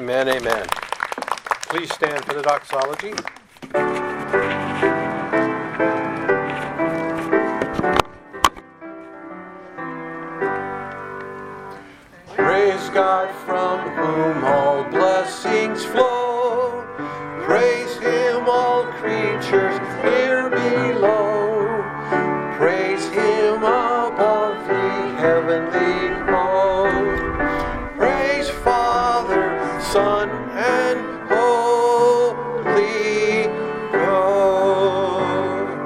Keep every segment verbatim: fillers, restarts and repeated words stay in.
Amen, amen. Please stand for the doxology. Praise God from whom all blessings flow. Praise Him, all creatures here below. Praise Him above the heavenly host. Praise Father, Son, and Holy Ghost.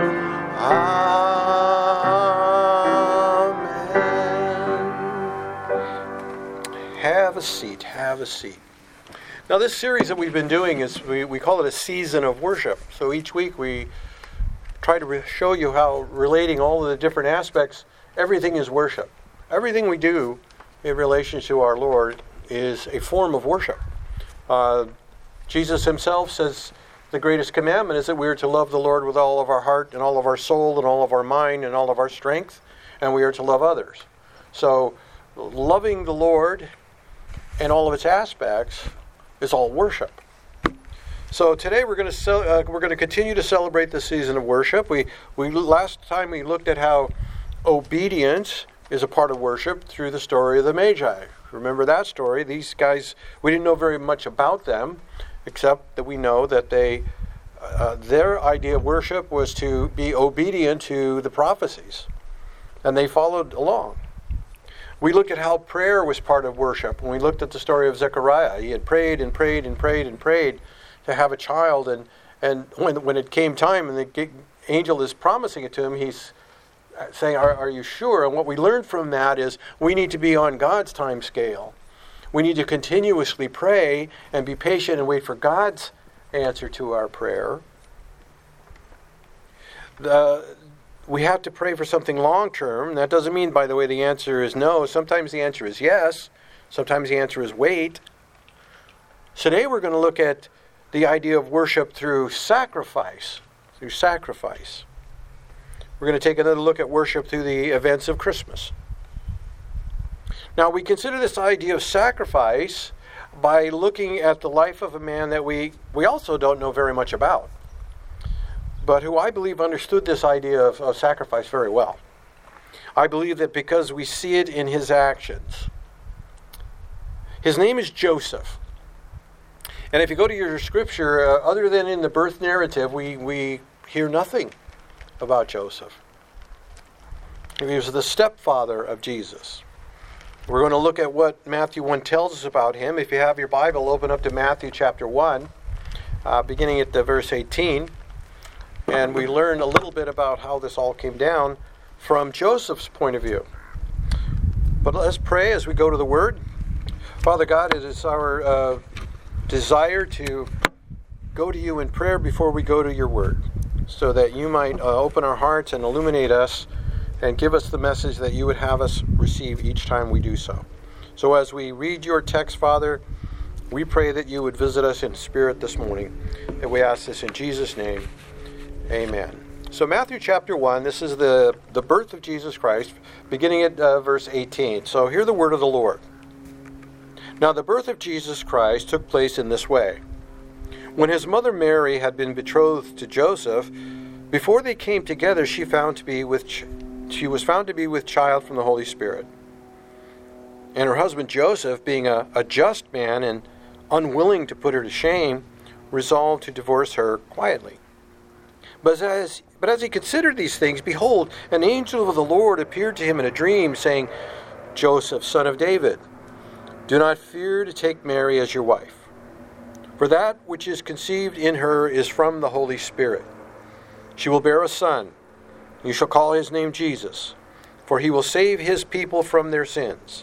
Amen. Have a seat, have a seat. Now this series that we've been doing is, we, we call it a season of worship. So each week we try to re- show you how relating all of the different aspects, everything is worship. Everything we do in relation to our Lord is a form of worship. Uh, Jesus himself says the greatest commandment is that we are to love the Lord with all of our heart and all of our soul and all of our mind and all of our strength, and we are to love others. So loving the Lord and all of its aspects is all worship. So today we're going to ce- uh, we're going to continue to celebrate the season of worship. We we last time we looked at how obedience is a part of worship through the story of the Magi. Remember that story? These guys, we didn't know very much about them, except that we know that they uh, their idea of worship was to be obedient to the prophecies, and they followed along. We looked at how prayer was part of worship. When we looked at the story of Zechariah, he had prayed and prayed and prayed and prayed to have a child, and, and when when it came time and the angel is promising it to him, he's saying, are, are you sure? And what we learned from that is we need to be on God's time scale. We need to continuously pray and be patient and wait for God's answer to our prayer. The We have to pray for something long-term. That doesn't mean, by the way, the answer is no. Sometimes the answer is yes. Sometimes the answer is wait. Today we're going to look at the idea of worship through sacrifice. Through sacrifice. We're going to take another look at worship through the events of Christmas. Now, we consider this idea of sacrifice by looking at the life of a man that we, we also don't know very much about, but who I believe understood this idea of, of sacrifice very well. I believe that because we see it in his actions. His name is Joseph. And if you go to your scripture, uh, other than in the birth narrative, we, we hear nothing about Joseph. He was the stepfather of Jesus. We're going to look at what Matthew one tells us about him. If you have your Bible, open up to Matthew chapter one, uh, beginning at the verse eighteen. And we learn a little bit about how this all came down from Joseph's point of view. But let's pray as we go to the Word. Father God, it is our uh, desire to go to you in prayer before we go to your Word, so that you might uh, open our hearts and illuminate us and give us the message that you would have us receive each time we do so. So as we read your text, Father, we pray that you would visit us in spirit this morning. And we ask this in Jesus' name. Amen. So Matthew chapter one, this is the, the birth of Jesus Christ, beginning at uh, verse eighteen. So hear the word of the Lord. Now the birth of Jesus Christ took place in this way. When his mother Mary had been betrothed to Joseph, before they came together, she found to be with ch- she was found to be with child from the Holy Spirit. And her husband Joseph, being a, a just man and unwilling to put her to shame, resolved to divorce her quietly. But as but as he considered these things, behold, an angel of the Lord appeared to him in a dream, saying, Joseph, son of David, do not fear to take Mary as your wife. For that which is conceived in her is from the Holy Spirit. She will bear a son. You shall call his name Jesus, for he will save his people from their sins.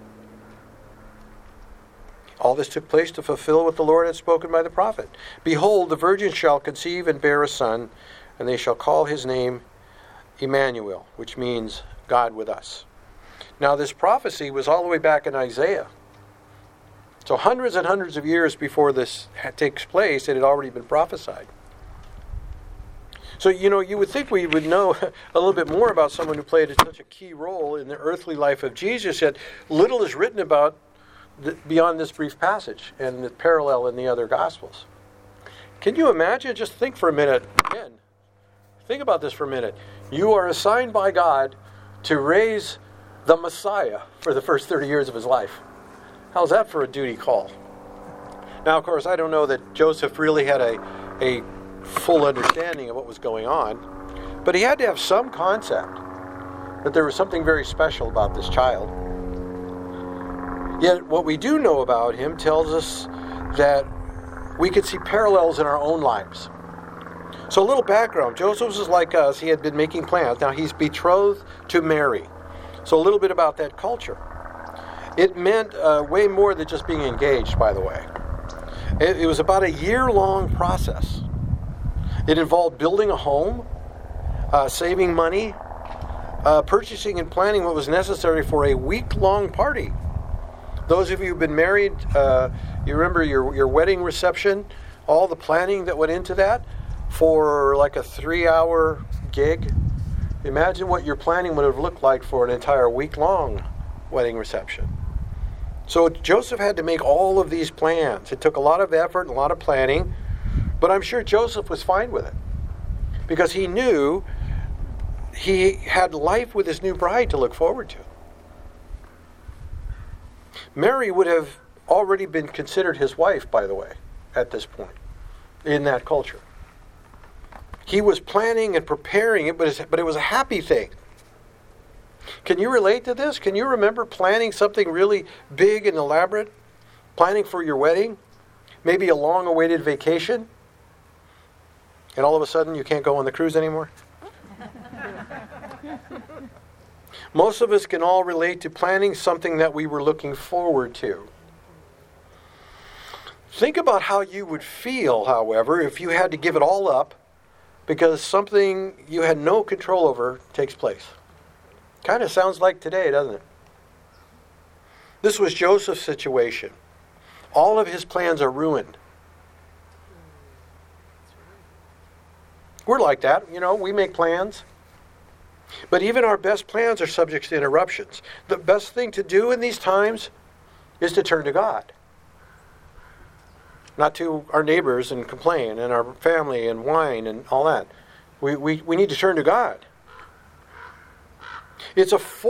All this took place to fulfill what the Lord had spoken by the prophet. Behold, the virgin shall conceive and bear a son, and they shall call his name Emmanuel, which means God with us. Now this prophecy was all the way back in Isaiah. So hundreds and hundreds of years before this takes place, it had already been prophesied. So, you know, you would think we would know a little bit more about someone who played such a key role in the earthly life of Jesus, yet little is written about th- beyond this brief passage and the parallel in the other Gospels. Can you imagine? Just think for a minute. Again, think about this for a minute. You are assigned by God to raise the Messiah for the first thirty years of his life. How's that for a duty call? Now, of course, I don't know that Joseph really had a, a full understanding of what was going on, but he had to have some concept that there was something very special about this child. Yet, what we do know about him tells us that we could see parallels in our own lives. So a little background. Joseph was like us. He had been making plans. Now he's betrothed to Mary. So a little bit about that culture. It meant uh, way more than just being engaged, by the way. It, it was about a year-long process. It involved building a home, uh, saving money, uh, purchasing and planning what was necessary for a week-long party. Those of you who've been married, uh, you remember your, your wedding reception, all the planning that went into that for like a three-hour gig. Imagine what your planning would have looked like for an entire week-long wedding reception. So Joseph had to make all of these plans. It took a lot of effort and a lot of planning, but I'm sure Joseph was fine with it because he knew he had life with his new bride to look forward to. Mary would have already been considered his wife, by the way, at this point, in that culture. He was planning and preparing it, but it was a happy thing. Can you relate to this? Can you remember planning something really big and elaborate? Planning for your wedding? Maybe a long-awaited vacation? And all of a sudden you can't go on the cruise anymore? Most of us can all relate to planning something that we were looking forward to. Think about how you would feel, however, if you had to give it all up because something you had no control over takes place. Kind of sounds like today, doesn't it? This was Joseph's situation. All of his plans are ruined. We're like that, you know, we make plans. But even our best plans are subject to interruptions. The best thing to do in these times is to turn to God. Not to our neighbors and complain, and our family and whine and all that. We, we, we need to turn to God. It's a